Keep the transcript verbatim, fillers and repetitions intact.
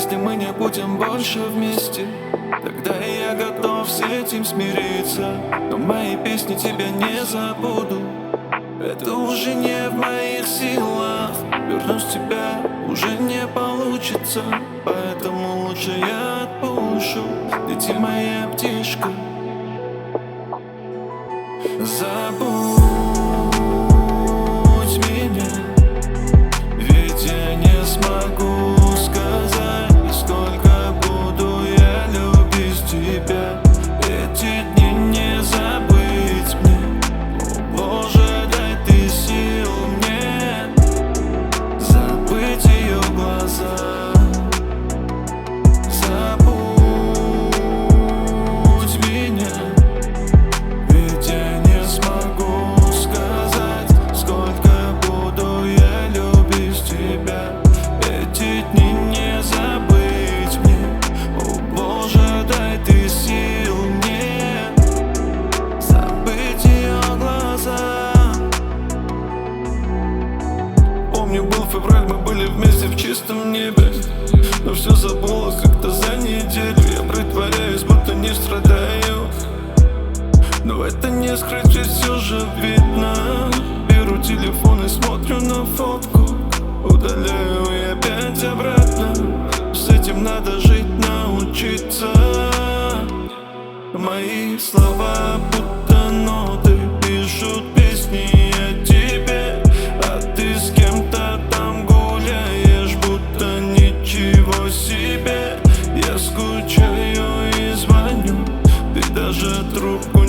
если мы не будем больше вместе, тогда я готов с этим смириться. Но мои песни тебя не забуду. Это уже не в моих силах. Вернусь тебя уже не получится. Поэтому лучше я отпущу. Лети, моя птичка. Забудь меня, ведь я не смогу сказать, сколько буду я любить тебя. Эти дни не забыть мне. О, Боже, дай ты сил мне забыть ее глаза. Забудь меня, ведь я не смогу сказать, сколько буду я любить тебя. Эти дни не забыть мне. О, Боже, дай ты сил мне забыть ее глаза. Помню, был февраль, мы были вместе в чистом небе, но все забылось как-то за неделю. Я притворяюсь, будто не страдаю, но это не скрыть, ведь все же видно. Беру телефон и смотрю на фотку, удаляю и опять обратно. С этим надо жить, научиться. Мои слова будто ноты пишут песни о тебе, а ты с кем-то там гуляешь, будто ничего себе. Я скучаю и звоню, ты даже трубку